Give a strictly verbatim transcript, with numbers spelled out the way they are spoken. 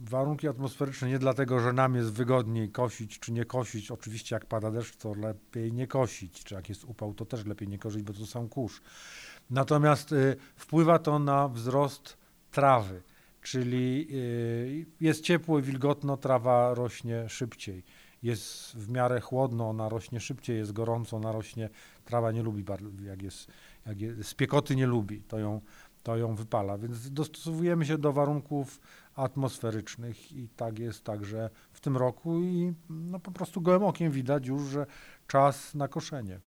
warunki atmosferyczne nie dlatego, że nam jest wygodniej kosić czy nie kosić. Oczywiście jak pada deszcz, to lepiej nie kosić, czy jak jest upał, to też lepiej nie kosić, bo to sam kurz. Natomiast y, wpływa to na wzrost trawy, czyli y, jest ciepło i wilgotno, trawa rośnie szybciej. Jest w miarę chłodno, ona rośnie szybciej, jest gorąco, ona rośnie, trawa nie lubi, jak jest, jak jest spiekoty nie lubi, to ją, to ją wypala, więc dostosowujemy się do warunków atmosferycznych i tak jest także w tym roku i no, po prostu gołym okiem widać już, że czas na koszenie.